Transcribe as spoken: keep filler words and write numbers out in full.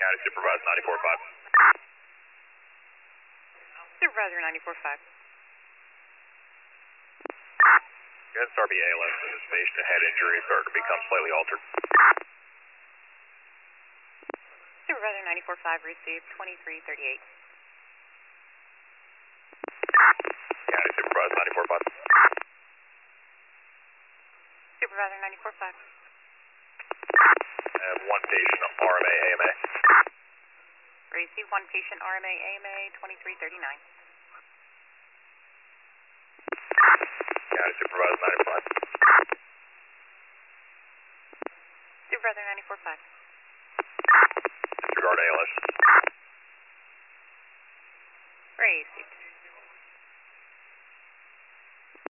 County Supervisor ninety-four five. Supervisor ninety-four five. Against R B A L S in this patient, a head injury started to become slightly altered. Supervisor ninety-four five received twenty-three thirty-eight. County Supervisor ninety-four five. Supervisor ninety-four five. And one patient, R M A A M A. Receive one patient, R M A A M A, twenty-three thirty-nine. County Supervisor ninety-four five. Supervisor ninety-four five. Disregard A L S.